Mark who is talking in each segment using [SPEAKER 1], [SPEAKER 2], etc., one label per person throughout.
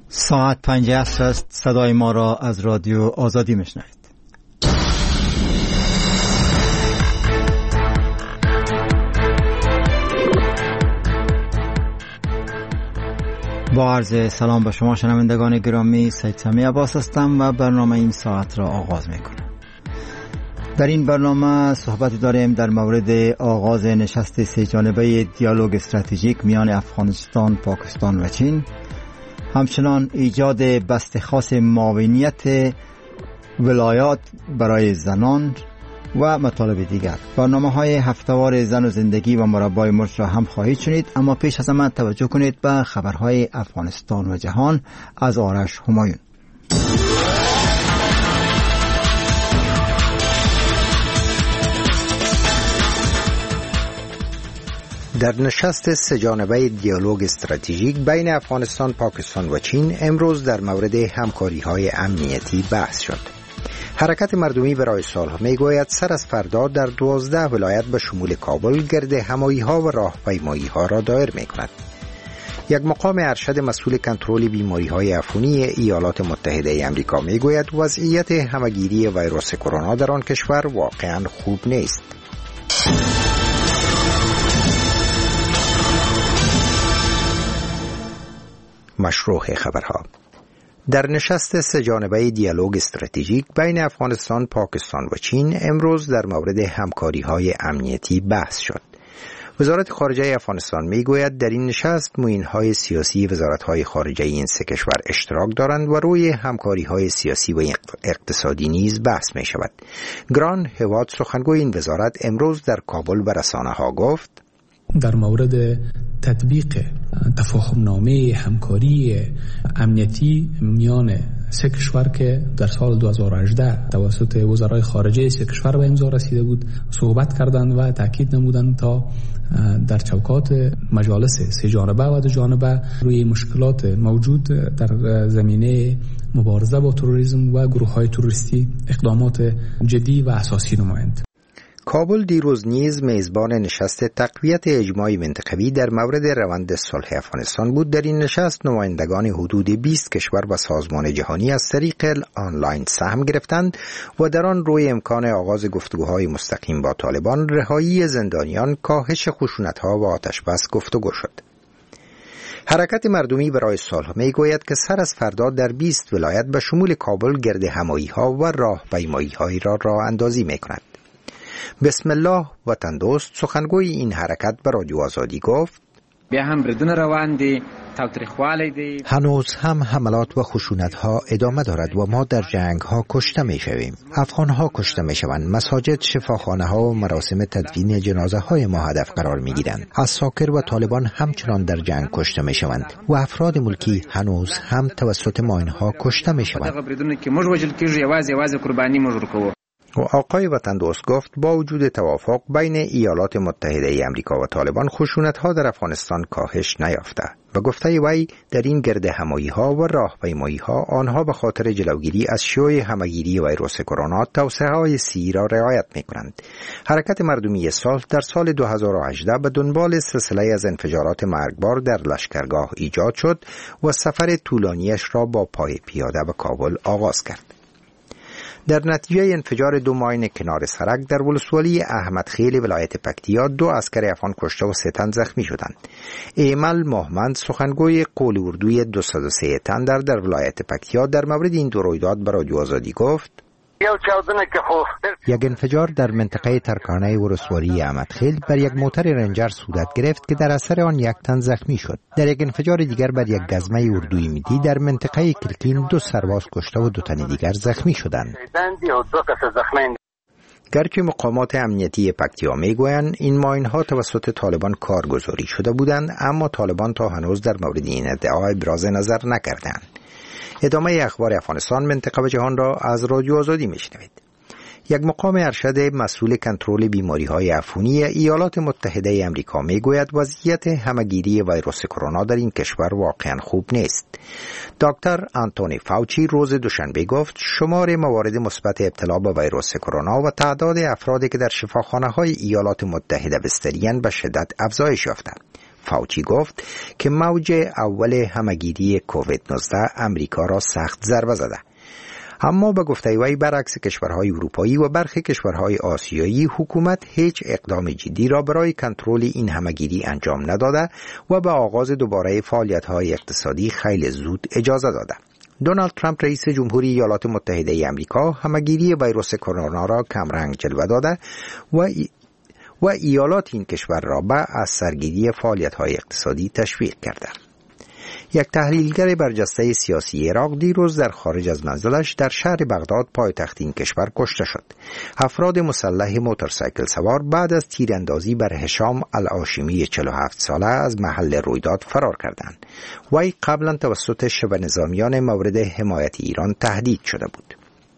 [SPEAKER 1] ساعت 5 عصر است. صدای ما را از رادیو آزادی میشنوید. با عرض سلام به شما شنوندگان گرامی، سید سمی عباس هستم و برنامه این ساعت را آغاز میکنم. در این برنامه صحبتی داریم در مورد آغاز نشست سه جانبه دیالوگ استراتژیک میان افغانستان، پاکستان و چین، همچنان ایجاد بسته خاص معاونیت ولایات برای زنان و مطالب دیگر. برنامه‌های هفته‌وار زن و زندگی و مربای مرچ را هم خواهید شنید، اما پیش از همه توجه کنید به خبرهای افغانستان و جهان از آرش همایون.
[SPEAKER 2] در نشست سه جانبه دیالوگ استراتژیک بین افغانستان، پاکستان و چین امروز در مورد همکاری‌های امنیتی بحث شد. حرکت مردمی برای صلح میگوید سر از فردا در 12 ولایت به شمول کابل گرد همایی‌ها و راهپیمایی‌ها را دایر می‌کند. یک مقام ارشد مسئول کنترل بیماری‌های عفونی ایالات متحده آمریکا میگوید وضعیت همه‌گیری ویروس کرونا در آن کشور واقعاً خوب نیست. مشروع خبرها. در نشست سه جانبه دیالوگ استراتژیک بین افغانستان، پاکستان و چین امروز در مورد همکاری‌های امنیتی بحث شد. وزارت خارجه افغانستان میگوید در این نشست معین‌های سیاسی وزارت‌های خارجه این سه کشور اشتراک دارند و روی همکاری‌های سیاسی و اقتصادی نیز بحث می‌شود. گران هواد، سخنگوی این وزارت، امروز در کابل به رسانه‌ها گفت
[SPEAKER 3] در مورد تطبیق تفاهمنامه همکاری امنیتی میان سه کشور که در سال 2018 توسط وزرای خارجه سه کشور به امضا رسیده بود صحبت کردند و تاکید نمودند تا در چوکات مجالس سه جانبه و دو جانبه روی مشکلات موجود در زمینه مبارزه با تروریسم و گروه‌های تروریستی اقدامات جدی و اساسی نمایند.
[SPEAKER 2] کابل دیروز نیز میزبان نشست تقویت اجماعی منطقوی در مورد روند صلح افغانستان بود. در این نشست نمایندگان حدود 20 کشور و سازمان جهانی از طریق آنلاین سهم گرفتند و در آن روی امکان آغاز گفتگوهای مستقیم با طالبان، رهایی زندانیان، کاهش خشونت‌ها و آتش‌بس گفتگو شد. حرکت مردمی برای صلح میگوید که سر از فردا در 20 ولایت به شمول کابل گرد همایی‌ها و راهپیمایی‌هایی را راه اندازی می‌کند. بسم الله وطن دوست، سخنگوی این حرکت به رادیو آزادی گفت
[SPEAKER 4] بیا هم بردون روان دی، تاوتریخوالی دی.
[SPEAKER 2] هنوز هم حملات و خشونت ها ادامه دارد و ما در جنگ ها کشته می شویم. افغان ها کشته می شوند. مساجد، شفاخانه ها و مراسم تدفین جنازه های ما هدف قرار می گیرند. عساکر و طالبان همچنان در جنگ کشته می شوند و افراد ملکی هنوز هم توسط ما اینها کشته می شوند. و آقای وطن دوست گفت با وجود توافق بین ایالات متحده آمریکا و طالبان، خشونت‌ها در افغانستان کاهش نیافته و گفته وی در این گرد همایی‌ها و راهپیمایی‌ها آنها به خاطر جلوگیری از شیوع همه‌گیری ویروس کرونا توصیه‌های صحی را رعایت می‌کنند. حرکت مردمی صلح در سال 2018 به دنبال سلسله از انفجارات مرگبار در لشکرگاه ایجاد شد و سفر طولانیش را با پای پیاده به کابل آغاز کرد. در نتیجه انفجار 2 ماین کنار سرک در ولسوالی احمد خیل ولایت پکتیا 2 عسکر افغان کشته و 3 تن زخمی شدند. ایمل محمد، سخنگوی قول اردوی 203 تن در ولایت پکتیا، در مورد این دو رویداد به رادیو آزادی گفت یک انفجار در منطقه ترکانه ولسوالی احمد خیل بر یک موتر رنجر صورت گرفت که در اثر آن 1 تن زخمی شد. در یک انفجار دیگر بر یک گزمه اردوی میدی در منطقه کلکین 2 سرباز کشته و 2 تن دیگر زخمی شدند. گرچه مقامات امنیتی پکتیا میگویند این ماین‌ها توسط طالبان کارگزاری شده بودند، اما طالبان تا هنوز در مورد این ادعا ابراز نظر نکردند. ادامه اخبار افغانستان، منطقه و جهان را از رادیو آزادی میشنوید. یک مقام ارشد مسئول کنترل بیماری‌های عفونی ایالات متحده آمریکا میگوید وضعیت همه‌گیری ویروس کرونا در این کشور واقعاً خوب نیست. دکتر آنتونی فاوچی روز دوشنبه گفت شمار موارد مثبت ابتلا به ویروس کرونا و تعداد افرادی که در شفاخانه‌های ایالات متحده بستری‌اند به شدت افزایش یافته. فاوچی گفت که موج اول همهگیری کووید 19 امریکا را سخت ضربه زده. اما به گفته وی برعکس کشورهای اروپایی و برخی کشورهای آسیایی، حکومت هیچ اقدام جدی را برای کنترل این همهگیری انجام نداده و به آغاز دوباره فعالیت‌های اقتصادی خیلی زود اجازه داده. دونالد ترامپ رئیس جمهوری ایالات متحده آمریکا همهگیری ویروس کرونا را کمرنگ جلوه داده و ایالات این کشور را به از سرگیری فعالیت‌های اقتصادی تشویق کرده. یک تحلیلگر برجسته سیاسی عراق دیروز در خارج از منزلش در شهر بغداد پایتخت این کشور کشته شد. افراد مسلح موتورسایکل سوار بعد از تیراندازی بر هشام الهاشمی 47 ساله از محل رویداد فرار کردند. وی قبلا توسط شبه نظامیان مورد حمایت ایران تهدید شده بود.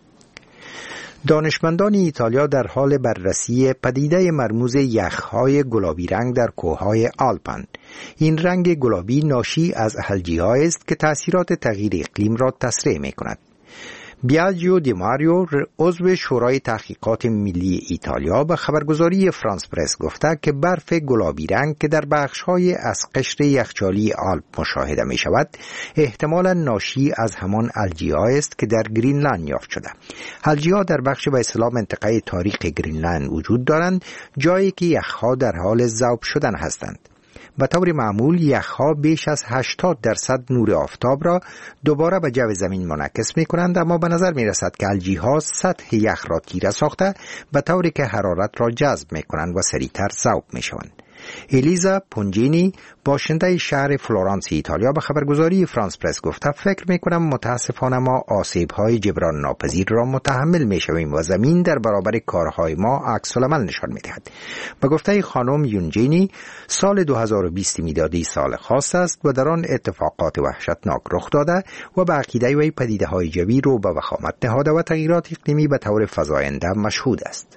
[SPEAKER 2] دانشمندان ایتالیا در حال بررسی پدیده مرموز یخ‌های گلابی رنگ در کوههای آلپن. این رنگ گلابی ناشی از هلجی‌ها است که تأثیرات تغییر اقلیم را تسریع می‌کند. بیاجیو دی ماریو عضو شورای تحقیقات ملی ایتالیا به خبرگزاری فرانس پرس گفته که برف گلابی رنگ که در بخش‌های از قشر یخچالی آلپ مشاهده می‌شود احتمالاً ناشی از همان الجی‌ها است که در گرینلند یافت شده. الجی‌ها در بخش به اصطلاح منطقه تاریک گرینلند وجود دارند، جایی که یخ‌ها در حال ذوب شدن هستند. به طور معمول یخ‌ها بیش از 80% نور آفتاب را دوباره به جو زمین منعکس می‌کنند، اما به نظر می‌رسد که الجی‌ها سطح یخ را تیره ساخته به طوری که حرارت را جذب می‌کنند و سریعتر ذوب می‌شوند. الیزا پونجینی باشنده شهر فلورانس ایتالیا به خبرگزاری فرانس پرس گفته فکر می‌کنم متاسفانه ما آسیب‌های جبران ناپذیر را متحمل می‌شویم و زمین در برابر کارهای ما عکس‌العمل نشان می‌دهد. به گفته خانم یونجینی سال 2020 میلادی سال خاص است و در آن اتفاقات وحشتناک رخ داده و به عقیده وی پدیده‌های جوی رو به وخامت نهاده و تغییرات اقلیمی به طور فزاینده مشهود است.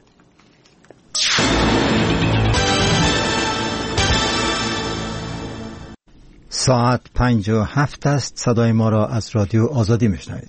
[SPEAKER 1] ساعت 5:07 است. صدای ما را از رادیو آزادی میشنوید.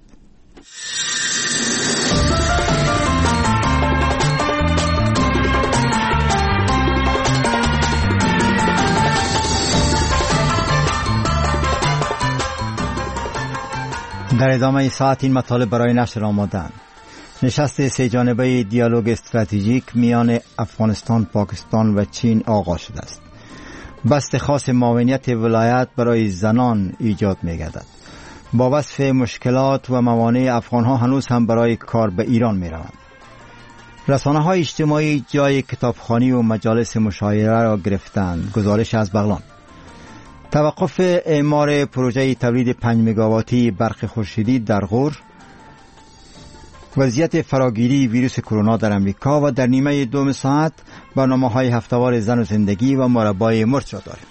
[SPEAKER 1] در ادامه ساعت این مطالب برای نشر آماده‌اند. نشست سه جانبه دیالوگ استراتژیک میان افغانستان، پاکستان و چین آغاز شده است. بست خاص معاونیت ولایت برای زنان ایجاد می‌گردد. با وصف مشکلات و موانع افغان‌ها هنوز هم برای کار به ایران می‌روند. رسانه‌های اجتماعی جای کتابخوانی و مجالس مشاوره را گرفتند. گزارش از بغلان. توقف اعمار پروژه تولید 5 مگاواتی برق خورشیدی در غور. وضعیت فراگیری ویروس کرونا در امریکا و در نیمه دوم ساعت برنامه‌های هفته‌وار زن و زندگی و مربای مرچ را داریم.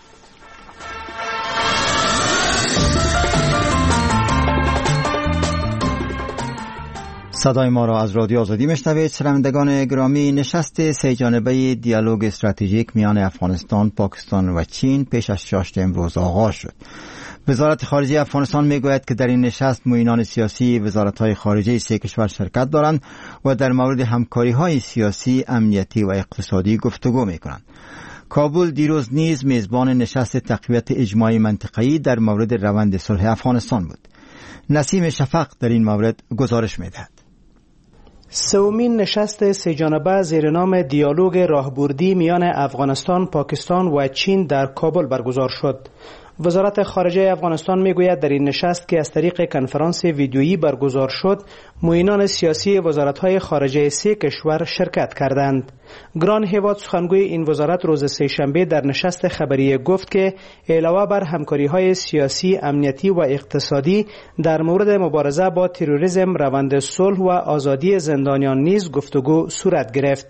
[SPEAKER 1] صدای ما را از رادیو آزادی میشنوید. شنوندگان گرامی، نشست سه جانبه دیالوگ استراتژیک میان افغانستان، پاکستان و چین پیش از 6 امروز آغاز شد. وزارت خارجه افغانستان میگوید که در این نشست معینان سیاسی وزارت‌های خارجه سه کشور شرکت دارند و در مورد همکاری‌های سیاسی، امنیتی و اقتصادی گفتگو می‌کنند. کابل دیروز نیز میزبان نشست تقویت اجماعی منطقه‌ای در مورد روند صلح افغانستان بود. نسیم شفق در این مورد گزارش می‌دهد.
[SPEAKER 5] سومین نشست سه جانبه زیر نام دیالوگ راهبردی میان افغانستان، پاکستان و چین در کابل برگزار شد. وزارت خارجه افغانستان میگوید در این نشست که از طریق کنفرانس ویدیویی برگزار شد، معینان سیاسی وزارت‌های خارجه سه کشور شرکت کردند. گران هیواد سخنگوی این وزارت روز سه‌شنبه در نشست خبری گفت که علاوه بر همکاری‌های سیاسی، امنیتی و اقتصادی در مورد مبارزه با تروریسم، روند صلح و آزادی زندانیان نیز گفتگو صورت گرفت.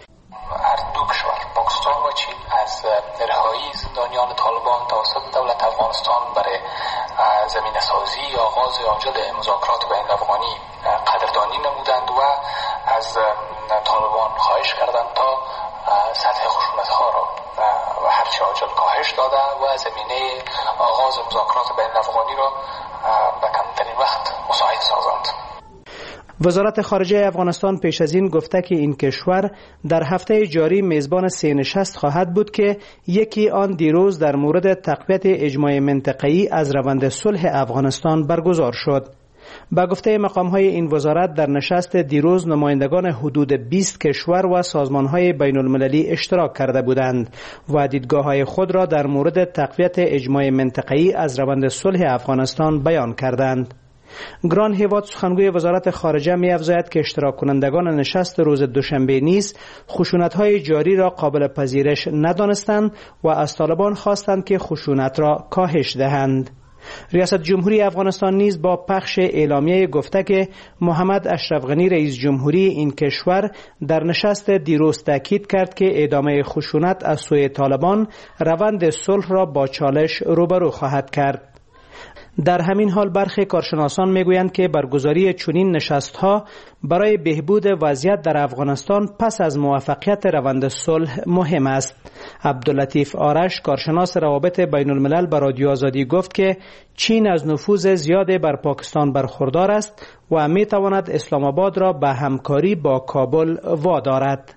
[SPEAKER 6] زندانیان طالبان توسط دولت افغانستان برای زمینه سازی یا آغاز عاجل مذاکرات بین افغانی قدردانی نمودند و از طالبان خواهش کردند تا سطح خشونت ها را و هرچه عاجل کاهش داده و زمینه آغاز مذاکرات بین افغانی را به کمترین وقت مساعد سازند.
[SPEAKER 5] وزارت خارجه افغانستان پیش از این گفته که این کشور در هفته جاری میزبان 3 نشست خواهد بود که یکی آن دیروز در مورد تقویت اجماع منطقه‌ای از روند صلح افغانستان برگزار شد. با گفته مقام‌های این وزارت در نشست دیروز نمایندگان حدود 20 کشور و سازمان‌های بین‌المللی اشتراک کرده بودند و دیدگاه‌های خود را در مورد تقویت اجماع منطقه‌ای از روند صلح افغانستان بیان کردند. گران هیواد سخنگوی وزارت خارجه می‌افزاید که اشتراک کنندگان نشست روز دوشنبه نیز خشونت‌های جاری را قابل پذیرش ندانستند و از طالبان خواستند که خشونت را کاهش دهند. ریاست جمهوری افغانستان نیز با پخش اعلامیه گفته که محمد اشرف غنی رئیس جمهوری این کشور در نشست دیروز تاکید کرد که ادامه خشونت از سوی طالبان روند صلح را با چالش روبرو خواهد کرد. در همین حال برخی کارشناسان میگویند که برگزاری چنین نشست‌ها برای بهبود وضعیت در افغانستان پس از موفقیت روند صلح مهم است. عبداللطیف آرش کارشناس روابط بین الملل به رادیو آزادی گفت که چین از نفوذ زیاد بر پاکستان برخوردار است و میتواند اسلام آباد را به همکاری با کابل وادارد.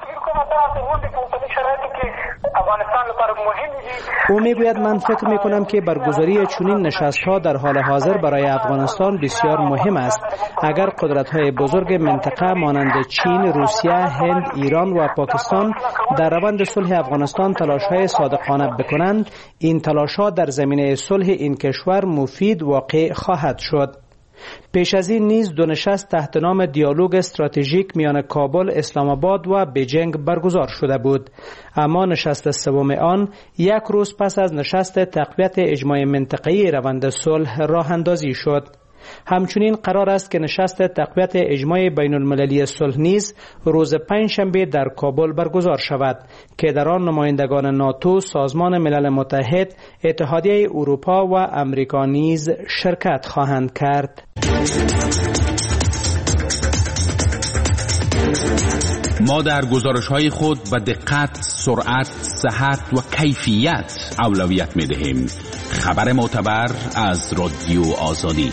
[SPEAKER 5] او میگوید من فکر میکنم که برگزاری چنین نشست‌ها در حال حاضر برای افغانستان بسیار مهم است. اگر قدرت‌های بزرگ منطقه مانند چین، روسیه، هند، ایران و پاکستان در روند صلح افغانستان تلاش‌های صادقانه بکنند، این تلاش‌ها در زمینه صلح این کشور مفید واقع خواهد شد. پیش از این نیز 2 نشست تحت نام دیالوگ استراتژیک میان کابل، اسلام آباد و بیجینگ برگزار شده بود، اما نشست سوم آن 1 روز پس از نشست تقویت اجماع منطقه‌ای روند صلح راه اندازی شد. همچنین قرار است که نشست تقویت اجماع بین المللی صلح نیز روز 5 شنبه در کابل برگزار شود که در آن نمایندگان ناتو، سازمان ملل متحد، اتحادیه اروپا و امریکا نیز شرکت خواهند کرد.
[SPEAKER 7] ما در گزارش‌های خود به دقت، سرعت، صحت و کیفیت اولویت می‌دهیم. خبر معتبر از رادیو آزادی.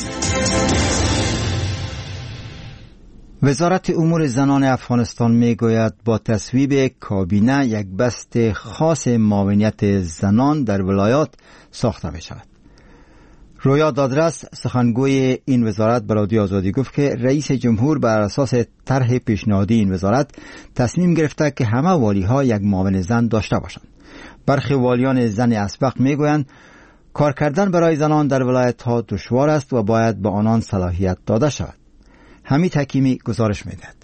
[SPEAKER 1] وزارت امور زنان افغانستان میگوید با تصویب کابینه یک بست خاص معاونیت زنان در ولایات ساخته می شود. رویا دادرس سخنگوی این وزارت به رادیو آزادی گفت که رئیس جمهور بر اساس طرح پیشنهادی این وزارت تصمیم گرفته که همه والی‌ها یک معاون زن داشته باشند. برخی والیان زن اسبق میگویند کار کردن برای زنان در ولایت‌ها دشوار است و باید به آنان صلاحیت داده شود. حمید حکیمی گزارش می‌دهد.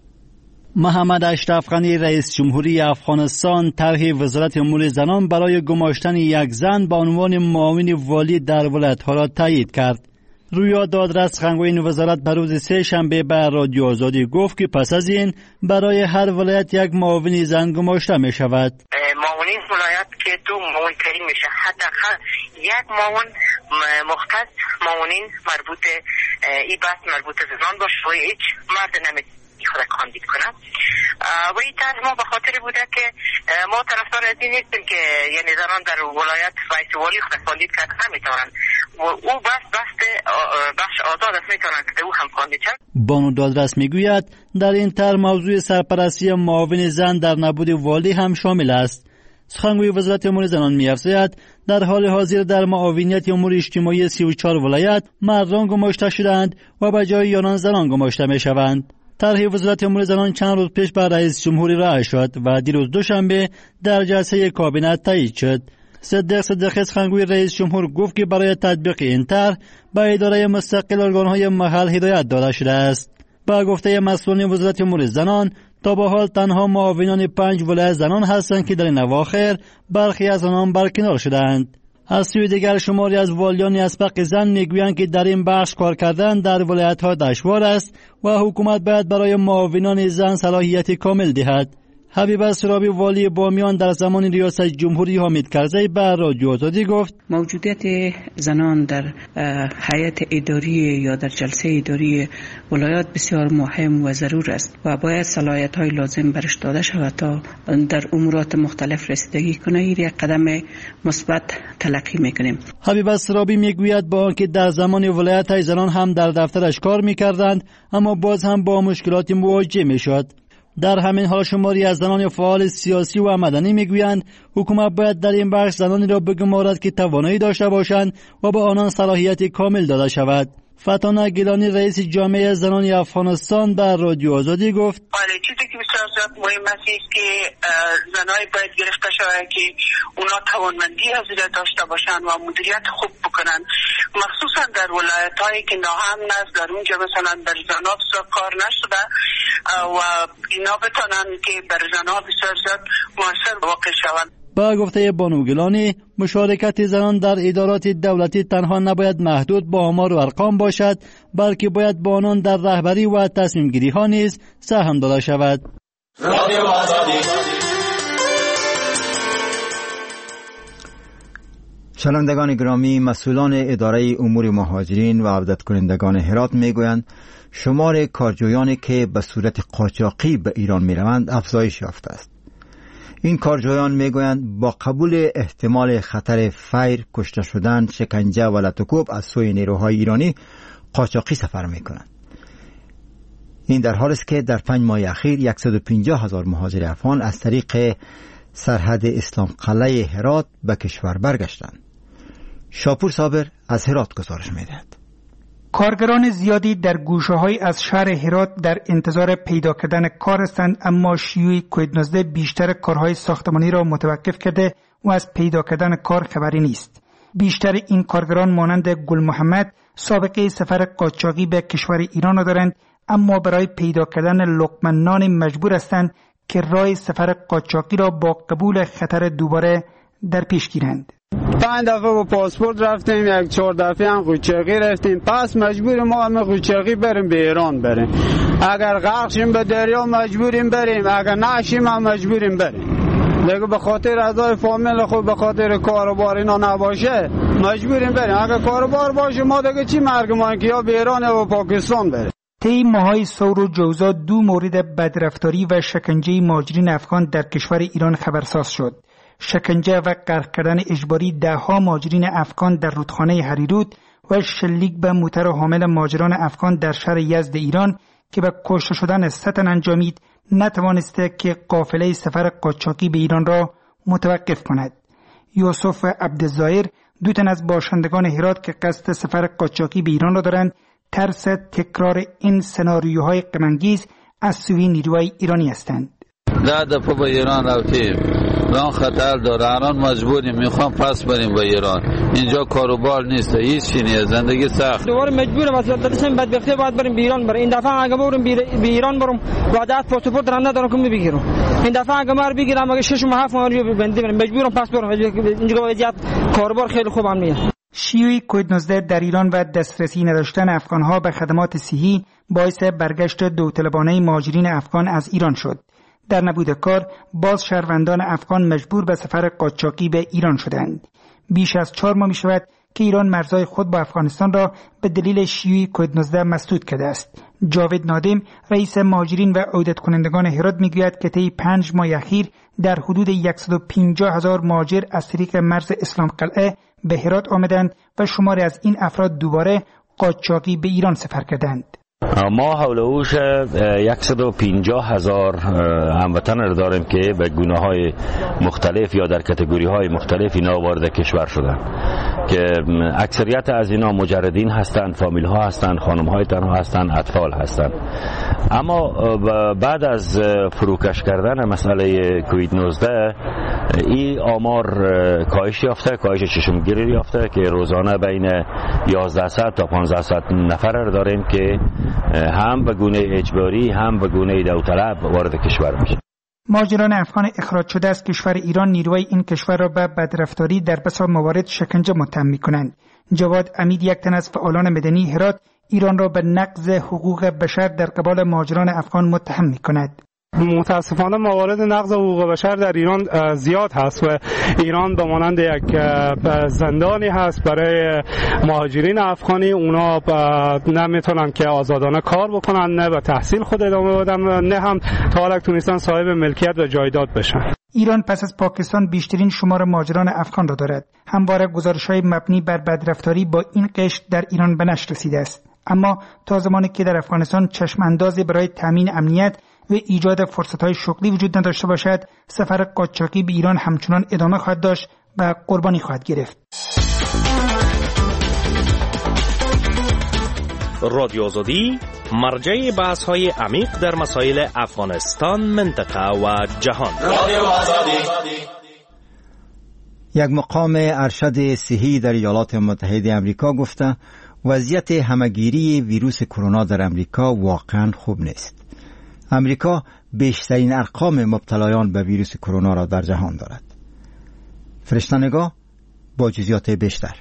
[SPEAKER 8] محمد اشرف غنی رئیس جمهوری افغانستان طرح وزارت امور زنان برای گماشتن یک زن به عنوان معاون والی در ولایت‌ها را تایید کرد. رویا دادرس سخنگوی این وزارت بر روز 3 شنبه به رادیو آزادی گفت که پس از این برای هر ولایت یک معاون زن گماشته می شود.
[SPEAKER 9] معاونین ولایت که 2 معاون تعیین میشه، حداقل یک معاون مختص معاونین مربوط این بحث مربوط به زنان باشه و هیچ مرد نمیتونه خود کاندید کنه. و این طرح ما به خاطر بوده که ما طرفدار از این نیستیم که یعنی زنان در ولایت رئیس والی خود کاندید کرده نمیتونن و او بخش آزاد است میتونن که او هم کاندید شد.
[SPEAKER 8] بانو دادرس میگوید در این طرح موضوع سرپرستی معاون زن در نبود والی هم شامل است. سخنگوی وزارت امور زنان می‌افزاید در حال حاضر در معاونیت امور اجتماعی 34 ولایت مردان گماشته شدند و به جای آنان زنان گماشته می‌شوند. طرح وزارت امور زنان چند روز پیش به رئیس جمهوری ارائه شد و دیروز دوشنبه در جلسه کابینه تایید شد. صدیق سخنگوی رئیس جمهور گفت که برای تطبیق این طرح به اداره مستقل ارگان‌های محل هدایت داده شده است. با گفته مسئولان وزارت امور زنان تا به حال تنها معاونان 5 ولایت زنان هستند که در این اواخر برخی از آنان برکنار شدند. از سوی دیگر شماری از والیان اسبق زن میگویند که در این بخش کار کردن در ولایت‌ها دشوار است و حکومت باید برای معاونان زن صلاحیت کامل دهد. حبیب اسرابی والی بامیان در زمان ریاست جمهوری حامد کرزی به رادیو آزادی گفت
[SPEAKER 10] موجودیت زنان در هیئت اداری یا در جلسه اداری ولایات بسیار مهم و ضرور است و باید صلاحیت‌های لازم برش داده شود تا در امورات مختلف رسیدگی کنه. این یک قدم مثبت تلقی میکنیم.
[SPEAKER 8] حبیب اسرابی میگوید با آنکه در زمان ولایت زنان هم در دفترش کار میکردند اما باز هم با مشکلات مواجه میشد. در همین حال شماری از زنان فعال سیاسی و مدنی میگویند حکومت باید در این بخش زنانی را بگمارد که توانایی داشته باشند و به آنان صلاحیت کامل داده شود. فتانه گیلانی رئیس جامعه زنان افغانستان در رادیو آزادی گفت
[SPEAKER 9] چیزی که بسیار زیاد مهم است که زنای باید گرفته شود که اونا توانمندی حضرت داشته باشند و مدیریت خوب بکنن، مخصوصا در ولایت‌هایی که ناامن است. در اونجا مثلا در زنها بسیار کار نشده و اینا بتونن که بر زنها بسیار زیاد موثر واقع شوند.
[SPEAKER 8] با گفته بانو گیلانی مشارکت زنان در ادارات دولتی تنها نباید محدود با آمار و ارقام باشد بلکه باید با آنان در رهبری و تصمیم گیری ها نیز سهم داده شود.
[SPEAKER 1] شنوندگان گرامی، مسئولان اداره امور مهاجرین و عودت کنندگان هرات میگویند شمار کارجویانی که به صورت قاچاقی به ایران میروند افزایش یافته است. این کارجویان میگویند با قبول احتمال خطر فیر، کشته شدن، شکنجه و لطوکوب از سوی نیروهای ایرانی قاچاقی سفر میکنند. این در حالی است که در 5 ماه اخیر 150,000 مهاجر افغان از طریق سرحد اسلام قلعه هرات به کشور برگشتند. شاپور صابر از هرات گزارش میدهد.
[SPEAKER 11] کارگران زیادی در گوشه‌های از شهر هرات در انتظار پیدا کردن کار هستند، اما شیوع کووید-19 بیشتر کارهای ساختمانی را متوقف کرده و از پیدا کردن کار خبری نیست. بیشتر این کارگران مانند گل محمد سابقه سفر قاچاقی به کشور ایران را دارند، اما برای پیدا کردن لقمه نان مجبور هستند که راه سفر قاچاقی را با قبول خطر دوباره در پیش گیرند.
[SPEAKER 12] 5 دفعه با پاسپورت رفتیم، 4 دفعه هم قاچاقی رفتیم، پس مجبور ما هم قاچاقی بریم به ایران بریم. اگر غرق شیم به دریا مجبوریم بریم، اگر نشیم هم مجبوریم بریم. دیگه به خاطر اعضای فامیل خود به خاطر کاروبار اینا نباشه مجبوریم بریم. اگر کاروبار باشه ما دیگه چی مرگمان که یا به ایران یا به پاکستان بریم.
[SPEAKER 11] طی ماهای ثور و جوزا 2 مورد بدرفتاری و شکنجه مهاجرین افغان در کشور ایران خبرساز شد. شکنجه و غرق کردن اجباری 10 مهاجرین افغان در رودخانه هریرود و شلیک به موتر حامل مهاجران افغان در شهر یزد ایران که به کشته شدن 3 تن انجامید نتوانسته که قافله سفر قاچاقی به ایران را متوقف کند. یوسف عبدالظاهر 2 تن از باشندگان هرات که قصد سفر قاچاقی به ایران را دارند ترس تکرار این سناریوهای غم‌انگیز از سوی نیروهای ایرانی هستند.
[SPEAKER 13] 10 دفعه به ایران رفتیم، راه خطر داره، الان مجبوریم میخوام پس بریم به ایران. اینجا کاروبار نیست، هیچ چیزی نیست، زندگی سخت.
[SPEAKER 14] دوباره مجبورم از داداشم بدبختی باید بریم به ایران بریم. این دفعه اگه برم به ایران برم وعده پاسپورت دارم ندارم که بگیرم. این دفعه اگه ما بگیرم اگه 6 ماه 7 ماه بندی بریم مجبورم پس برم. اینجا وضعیت کاروبار خیلی خوب هم نیست.
[SPEAKER 11] شیوع کووید-19 در ایران و دسترسی نداشتن افغانها به خدمات صحی باعث برگشت داوطلبانه مهاجرین افغان از ایران شد. در نبود کار باز شهروندان افغان مجبور به سفر قاچاقی به ایران شدند. بیش از 4 ماه می شود که ایران مرزهای خود با افغانستان را به دلیل شیوع کووید-19 مسدود کرده است. جاوید نادم رئیس مهاجرین و عودت کنندگان هرات میگوید که طی 5 ماه اخیر در حدود 150,000 مهاجر از طریق مرز اسلام قلعه به هرات آمدند و شماری از این افراد دوباره قاچاقی به ایران سفر کردند.
[SPEAKER 15] ما حولوش 150,000 هموطن را داریم که به گناه‌های مختلف یا در کاتگوری‌های مختلف اینا وارد کشور شدن که اکثریت از اینا مجردین هستند، فامیل‌ها هستند، خانم‌های تنها هستند، اطفال هستند. اما بعد از فروکش کردن مسئله کووید-19 این آمار کاهش یافته، کاهش چشمگیری یافته که روزانه بین 1100 تا 1500 نفر را داریم که هم به گونه اجباری هم به گونه داوطلب وارد کشور میشه.
[SPEAKER 11] مهاجران افغان اخراج شده از کشور ایران نیروهای این کشور را به بدرفتاری در بسیار موارد شکنجه متهم می‌کنند. جواد امید یک تن از فعالان مدنی هرات ایران را به نقض حقوق بشر در قبال مهاجران افغان متهم می‌کند.
[SPEAKER 16] متاسفانه موارد نقض حقوق بشر در ایران زیاد هست و ایران به مانند یک زندانی هست برای مهاجرین افغانی. اونا نمیتونن که آزادانه کار بکنن، نه به تحصیل خود ادامه بدن، نه هم تا حالا تونستن صاحب ملکیت و جایداد بشن.
[SPEAKER 11] ایران پس از پاکستان بیشترین شمار مهاجران افغان را دارد. همواره گزارش‌های مبنی بر بدرفتاری با این قشر در ایران به نشر رسیده است. اما تا زمانی که در افغانستان چشم اندازی برای تامین امنیت و ایجاد فرصت‌های شغلی وجود نداشته باشد، سفر قاچاقی به ایران همچنان ادامه خواهد داشت و قربانی خواهد گرفت.
[SPEAKER 17] رادیو آزادی، مرجع بحث‌های عمیق در مسائل افغانستان، منطقه و جهان. رادیو آزادی.
[SPEAKER 1] یک مقام ارشد صحی در ایالات متحده آمریکا گفته وضعیت همه‌گیری ویروس کرونا در آمریکا واقعاً خوب نیست. آمریکا بیشترین ارقام مبتلایان به ویروس کرونا را در جهان دارد. فرشته‌نگاه با جزئیات بیشتر.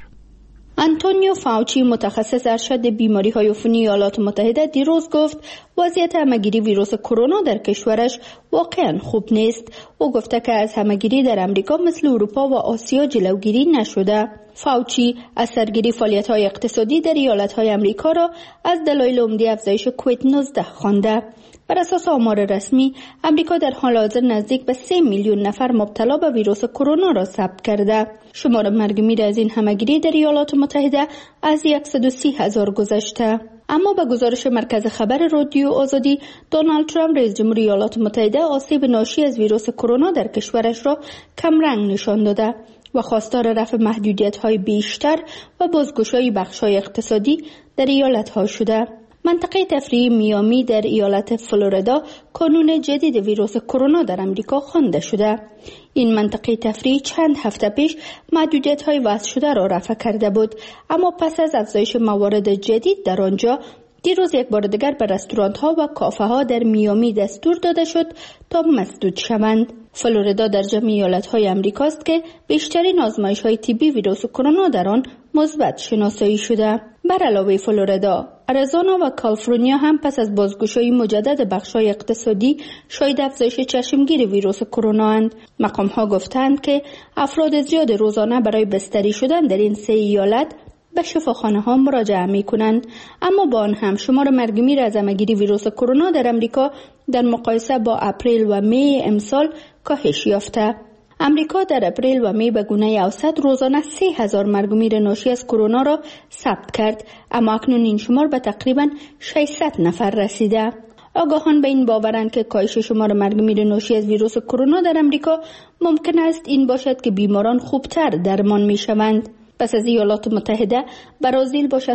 [SPEAKER 18] آنتونیو فاوچی، متخصص ارشد بیماری‌های عفونی ایالات متحده، دیروز گفت وضعیت همه‌گیری ویروس کرونا در کشورش واقعاً خوب نیست. او گفته که از همه‌گیری در امریکا مثل اروپا و آسیا جلوگیری نشده. فاوچی از سرگیری فعالیت‌های اقتصادی در ایالت‌های امریکا را از دلایل عمده افزایش کووید 19 خوانده. بر اساس آمار رسمی، امریکا در حال حاضر نزدیک به 3 میلیون نفر مبتلا به ویروس کرونا را ثبت کرده. شمار مرگ میر از این همه‌گیری در ایالات متحده از 130,000 گذشته. اما به گزارش مرکز خبر رادیو آزادی، دونالد ترامپ رئیس جمهور ایالات متحده آسیب ناشی از ویروس کرونا در کشورش را کمرنگ نشان داده و خواستار رفع محدودیت‌های بیشتر و بازگشایی بخش‌های اقتصادی در ایالت‌ها شده. منطقه تفریحی میامی در ایالت فلوریدا کانون جدید ویروس کرونا در امریکا خوانده شده. این منطقه تفریحی چند هفته پیش محدودیت‌های وضع شده را رفع کرده بود، اما پس از افزایش موارد جدید در آنجا، دیروز یک بار دیگر به رستوران‌ها و کافه‌ها در میامی دستور داده شد تا مسدود شوند. فلوریدا در جمعی ایالت‌های امریکاست که بیشترین آزمایش‌های طبی ویروس کرونا در آن مثبت شناسایی شده. بر علاوه فلوریدا، آریزونا و کالیفرنیا هم پس از بازگشایی مجدد بخش‌های اقتصادی شاهد افزایش چشمگیر ویروس کرونا اند. مقام‌ها گفتند که افراد زیاد روزانه برای بستری شدن در این سه ایالت به شفاخانه‌ها مراجعه می‌کنند، اما با آن هم شمار مرگ میر از همه‌گیری ویروس کرونا در امریکا در مقایسه با اپریل و می امسال کاهش یافته. امریکا در اپریل و می به گونه اوسط روزانه 3,000 مرگ میر ناشی از کرونا را ثبت کرد، اما اکنون این شمار به تقریباً 600 نفر رسیده. آگاهان به این باورند که کاهش شمار مرگ میر ناشی از ویروس کرونا در امریکا ممکن است این باشد که بیماران خوبتر درمان می‌شوند. پس از ایالات متحده، برزیل با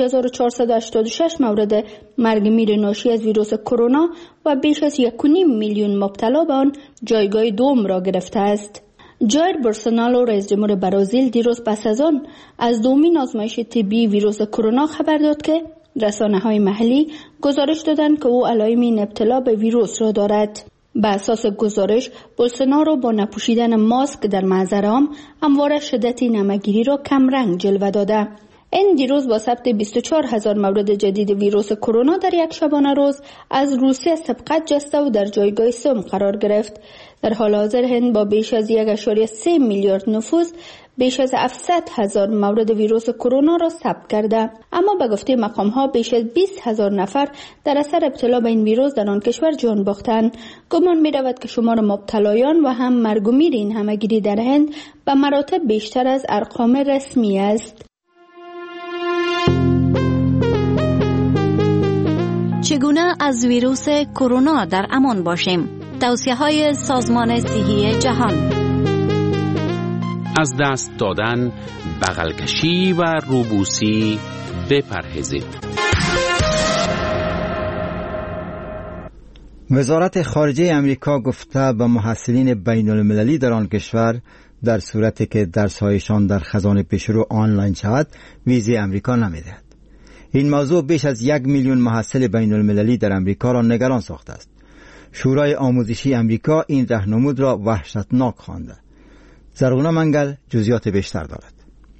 [SPEAKER 18] 65,486 مورد مرگ میر ناشی از ویروس کرونا و بیش از 1.5 میلیون مبتلا به آن جایگاه دوم را گرفته است. جایر بولسونارو، رئیس جمهور برزیل، دیروز پس از آن از دومین آزمایش طبی ویروس کرونا خبر داد که رسانه‌های محلی گزارش دادند که او علائم این ابتلا به ویروس را دارد. به اساس گزارش، بولسونارو با نپوشیدن ماسک در محضر عام همواره شدت این همه‌گیری را کمرنگ جلوه داده. این دیروز با ثبت 24,000 مورد جدید ویروس کرونا در یک شبانه روز از روسیه سبقت جسته و در جایگاه سوم قرار گرفت. در حال حاضر هند با بیش از 1.3 میلیارد نفوس بیش از 700,000 مورد ویروس کرونا را ثبت کرده، اما به گفته مقام‌ها بیش از 20,000 نفر در اثر ابتلا به این ویروس در آن کشور جان باختند. گمان می‌رود که شمار مبتلایان و هم مرگ و میر این همه‌گیری در هند به مراتب بیشتر از ارقام رسمی است.
[SPEAKER 19] چگونه از ویروس کرونا در امان باشیم؟ توصیه‌های سازمان صحی جهان.
[SPEAKER 7] از دست دادن، بغل کشی و روبوسی بپرهیزید.
[SPEAKER 1] وزارت خارجه امریکا گفته به محصلین بین المللی در آن کشور در صورتی که درس‌هایشان در خزانه پیشرو آنلاین شود ویزای امریکا نمی‌دهد. این موضوع بیش از 1 میلیون محصل بین المللی در امریکا را نگران ساخته است. شورای آموزشی امریکا این راهنمود را وحشتناک خوانده. زرغونه منگل جزئیات بیشتر دارد.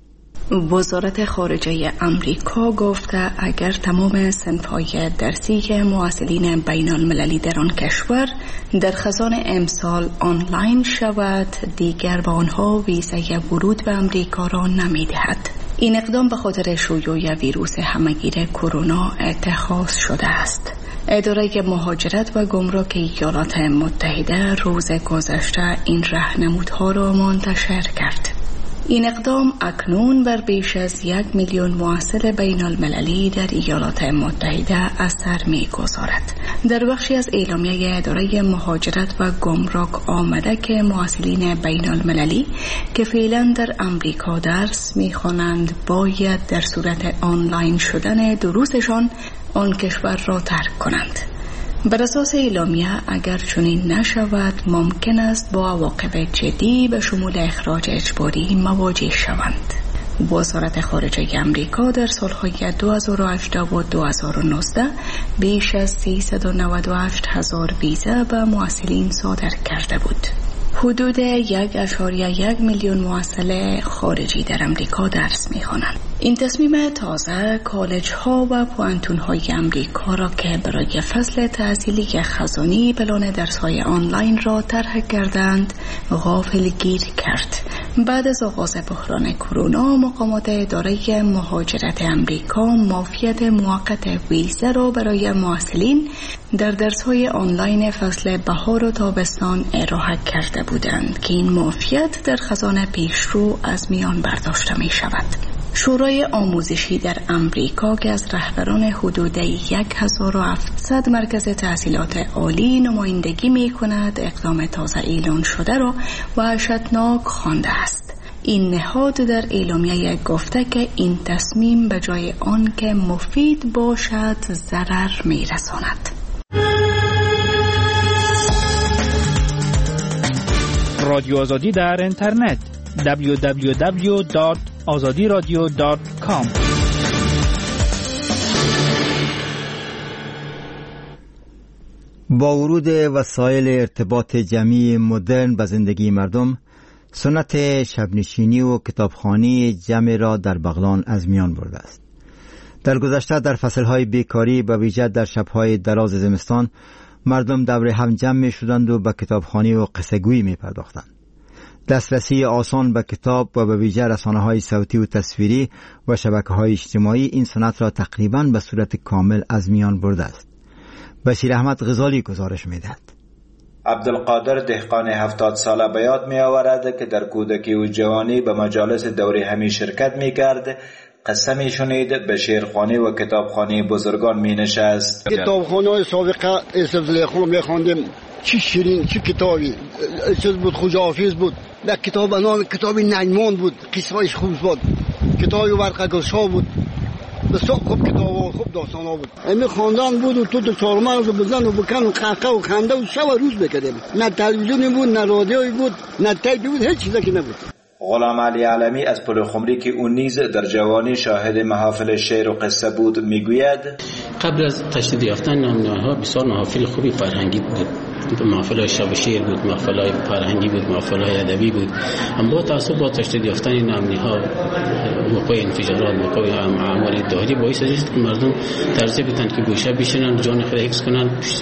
[SPEAKER 20] وزارت خارجه امریکا گفته اگر تمام صنف‌های درسی مواصلین بین المللی در آن کشور در خزان امسال آنلاین شود، دیگر به آنها ویزای ورود به امریکا را نمی‌دهد. این اقدام به خاطر شیوع ویروس همهگیر کرونا اتخاذ شده است. اداره مهاجرت و گمرک ایالات متحده روز گذشته این راهنمودها را منتشر کرد. این اقدام اکنون بر بیش از 1 میلیون مواصل بین المللی در ایالات متحده اثر می‌گذارد. در بخشی از اعلامیه اداره مهاجرت و گمرک آمده که مواصلین بین المللی که فعلا در امریکا درس می‌خوانند باید در صورت آنلاین شدن دروسشان آن کشور را ترک کنند. بر اساس اعلامیه اگر چنین نشود ممکن است با عواقب جدی به شمول اخراج اجباری مواجه شوند. وزارت خارجه امریکا در سالهای 2018 و 2019 بیش از 398,000 ویزا به مواصلین صادر کرده بود. حدود 1.1 میلیون مواصل خارجی در امریکا درس می‌خوانند. این تصمیم تازه کالج ها و پوانتون های امریکا را که برای فصل تحصیلی خزانی پلان درس های آنلاین را طرح کردند غافلگیر کرد. بعد از آغاز بحران کرونا مقامات اداره مهاجرت امریکا معافیت موقت ویزا را برای مواصلین در درس های آنلاین فصل بهار و تابستان ارائه کرده بودند که این معافیت در خزان پیشرو از میان برداشته می شود. شورای آموزشی در امریکا که از رهبران حدود 1700 مرکز تحصیلات عالی نمایندگی می کند اقدام تازه اعلان شده را وحشتناک خوانده است. این نهاد در اعلامیه گفته که این تصمیم به جای آن که مفید باشد ضرر می رساند.
[SPEAKER 21] رادیو آزادی در اینترنت www.azadiradio.com.
[SPEAKER 1] با ورود وسایل ارتباط جمعی مدرن به زندگی مردم، سنت شبنشینی و کتابخوانی جمع را در بغلان از میان برده است. در گذشته در فصلهای بیکاری و ویژه در شبهای دراز زمستان مردم دور هم جمع می شدند و به کتابخوانی و قصه‌گویی می پرداختند. دسترسی آسان به کتاب و به ویژه رسانه‌های صوتی و تصویری و شبکه‌های اجتماعی این سنت را تقریباً به صورت کامل از میان برده است. بشیر احمد غزالی گزارش می‌دهد.
[SPEAKER 22] عبدالقادر دهقان 70 ساله به یاد می‌آورد که در کودکی و جوانی به مجالس دوره همی شرکت می‌کرد. قصه می‌شنید، به شعرخوانی و کتابخوانی بزرگان می‌نشست.
[SPEAKER 23] کتابخانه‌های سابقه استفزلیخون می‌خواندیم. چی شیرین، چی کتابی، چیز بود، خوجا حافظ بود. یک کتاب نام کتاب نجمان بود، قصه‌اش خوب بود. کتابی ورقه گشا بود. بسیار خوب کتاب‌ها، خوب داستان‌ها بود. همین خواندن بود و تو چهارمرز بزن و بکن و قهقه و خنده و شب و روز بکردیم. نه تلویزیونی بود، نه رادیویی بود، نه تیپی بود، هیچ چیزی که نبود.
[SPEAKER 22] غلام علی علمی از پل خمری که اون نیز در جوانی شاهد محافل شعر و قصه بود میگوید
[SPEAKER 24] قبل از تشدید یافتن نامه‌ها بسیار محافل خوبی فرهنگی بود. محافل شب شعر بود، محافل فرهنگی بود، محافل ادبی بود. اما با تعصب با تشدید یافتن این نامه‌ها موقع انفجارات، موقع اعمال داهری باعث شد که مردم درس بتن که گوشه بشینن جان خود حفظ کنن، پشت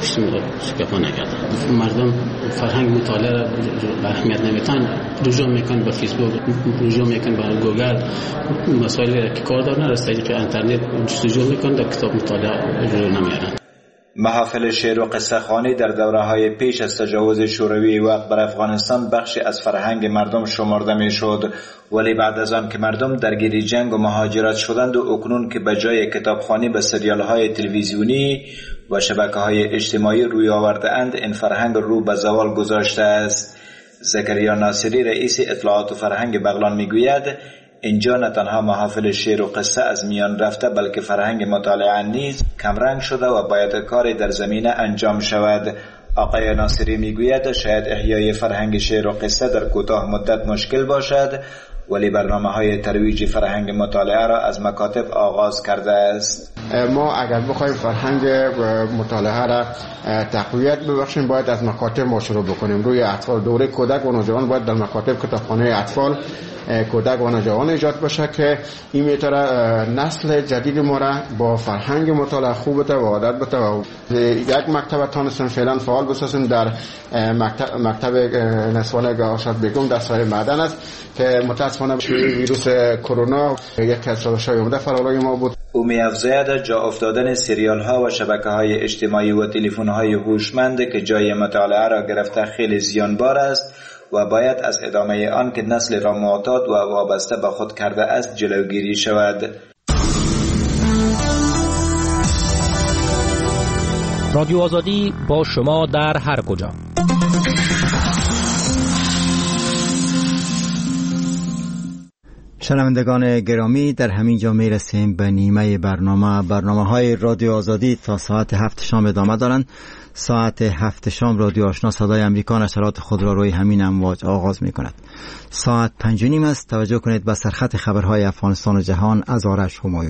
[SPEAKER 24] گپا نکردن. مردم فرهنگ مطالعه اهمیت نمیدن، رجوع میکنن به فیسبوک، رجوع میکنن به گوگل، مسائلی که کار دارن از طریق اینترنت رجوع میکنن، در کتاب مطالعه رجوع نمیارن.
[SPEAKER 22] محافل شعر و قصه خوانی در دوره‌های پیش از تجاوز شوروی وقت بر افغانستان بخشی از فرهنگ مردم شمرده میشد، ولی بعد از آن که مردم درگیر جنگ و مهاجرت شدند و اکنون که به جای کتابخوانی به سریال‌های تلویزیونی و شبکه‌های اجتماعی روی آورده اند، این فرهنگ رو به زوال گذاشته است. زکریا ناصری رئیس اطلاعات و فرهنگ بغلان میگوید اینجا نه تنها محافل شعر و قصه از میان رفته بلکه فرهنگ مطالعه نیز کمرنگ شده و باید کاری در زمینه انجام شود. آقای ناصری میگوید شاید احیای فرهنگ شعر و قصه در کوتاه مدت مشکل باشد، ولی برنامه‌های ترویج فرهنگ مطالعه را از مکاتب آغاز کرده است.
[SPEAKER 2] ما اگر بخوایم فرهنگ مطالعه را تقویت ببخشیم باید از مکاتب ما شروع بکنیم. روی اطفال دوره کودک و نوجوان باید در مکاتب کتابخانه اطفال کودک و نوجوان ایجاد بشه که این میتونه نسل جدید ما را با فرهنگ مطالعه خوب بته و عادت بته. و یک مکتب تانستن فعلا فعال بسازیم در مکتب نسوان گاوشات بیگم در سایه معدن است که متاسفانه ویروس کرونا یک از چالش‌های عمده فرالای ما بود.
[SPEAKER 22] او می‌افزاید جا افتادن سریال ها و شبکه‌های اجتماعی و تلفن‌های هوشمند که جای مطالعه را گرفته خیلی زیانبار است و باید از ادامه آن که نسل را معتاد و وابسته به خود کرده است جلوگیری شود.
[SPEAKER 17] رادیو آزادی با شما در هر کجا.
[SPEAKER 1] شنوندگان گرامی، در همین جا می رسیم به نیمه برنامه های رادیو آزادی تا ساعت 7 شام ادامه دارند. ساعت 7 شام رادیو آشنا صدای امریکا نشرات خود را روی همین امواج آغاز می کند. ساعت 5:30 است. توجه کنید به سرخط خبرهای افغانستان و جهان از آرش همایون.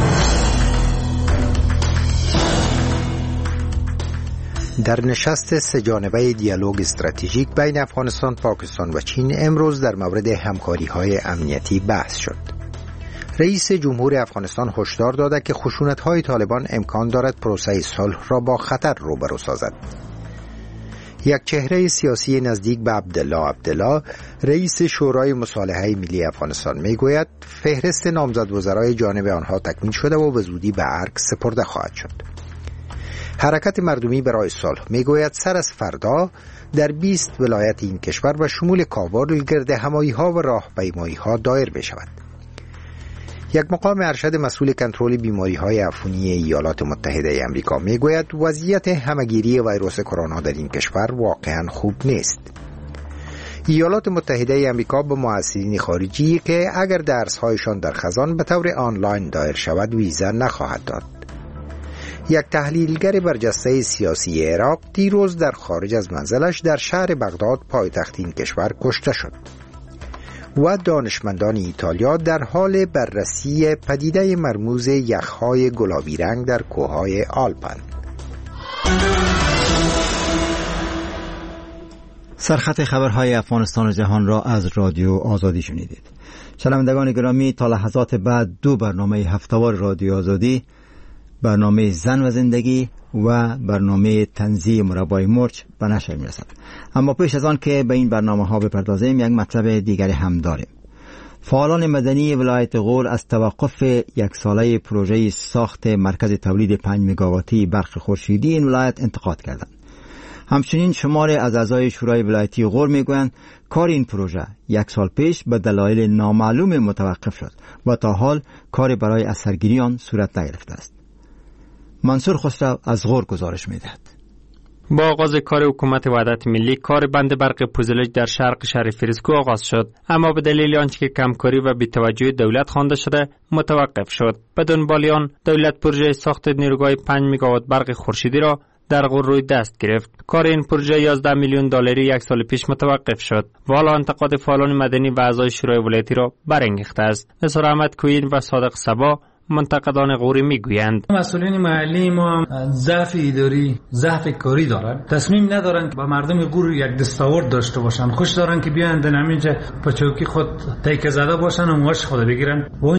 [SPEAKER 3] در نشست سه‌جانبه دیالوگ استراتژیک بین افغانستان، پاکستان و چین امروز در مورد همکاری‌های امنیتی بحث شد. رئیس جمهور افغانستان هشدار داده که خشونت‌های طالبان امکان دارد پروسه صلح را با خطر روبرو سازد. یک چهره سیاسی نزدیک به عبدالله رئیس شورای مصالحه ملی افغانستان میگوید فهرست نامزد وزرای جانب آنها تکمیل شده و به زودی به ارگ سپرده خواهد شد. حرکت مردمی برای صلح میگوید سر از فردا در 20 ولایت این کشور و شمول کابل گرد همایی‌ها و راهپیمایی‌ها دایر بشود. یک مقام ارشد مسئول کنترل بیماری‌های عفونی ایالات متحده آمریکا میگوید وضعیت همه‌گیری ویروس کرونا در این کشور واقعاً خوب نیست. ایالات متحده آمریکا به محصلین خارجی که اگر درس‌هایشان در خزان به طور آنلاین دایر شود ویزا نخواهد داد. یک تحلیلگر برجسته سیاسی عراق دیروز در خارج از منزلش در شهر بغداد پایتخت این کشور کشته شد و دانشمندان ایتالیا در حال بررسی پدیده مرموز یخ‌های گلابی رنگ در کوههای آلپن.
[SPEAKER 1] سرخط خبرهای افغانستان و جهان را از رادیو آزادی شنیدید. شنوندگان گرامی، تا لحظات بعد دو برنامه هفته‌وار رادیو آزادی، برنامه زن و زندگی و برنامه تنزیه مربای مرچ به نشر میرسد. اما پیش از آن که به این برنامه ها بپردازیم یک مطلب دیگری هم داریم. فعالان مدنی ولایت غور از توقف یک ساله پروژه ساخت مرکز تولید 5 مگاواتی برق خورشیدی این ولایت انتقاد کردند. همچنین شماری از اعضای شورای ولایتی غور میگویند کار این پروژه یک سال پیش به دلایل نامعلوم متوقف شد و تا حال کار برای اثرگیری آن صورت نگرفته است. منصور خسرو از غور گزارش می‌دهد.
[SPEAKER 4] با آغاز کار حکومت وحدت ملی، کار بند برق پوزلج در شرق شهر فریسکو آغاز شد، اما به دلیل آنچه که کمکاری و بی‌توجهی دولت خوانده شده متوقف شد. به دنبال آن دولت پروژه ساخت نیروگاه 5 مگاوات برق خورشیدی را در غور روی دست گرفت. کار این پروژه 11 میلیون دلاری یک سال پیش متوقف شد و حالا انتقاد فعالان مدنی و اعضای شورای ولایتی را برانگیخته است. نثار احمد کوین و صادق صبا منتقدان غوری میگویند
[SPEAKER 6] مسئولین محلی ما ضعف اداری، ضعف کاری دارند، تصمیم ندارند که با مردم غور یک دستاورد داشته باشند. خوش دارند که بیان در همینجا پچوکی خود تیکه زده باشند و معاش خود بگیرن.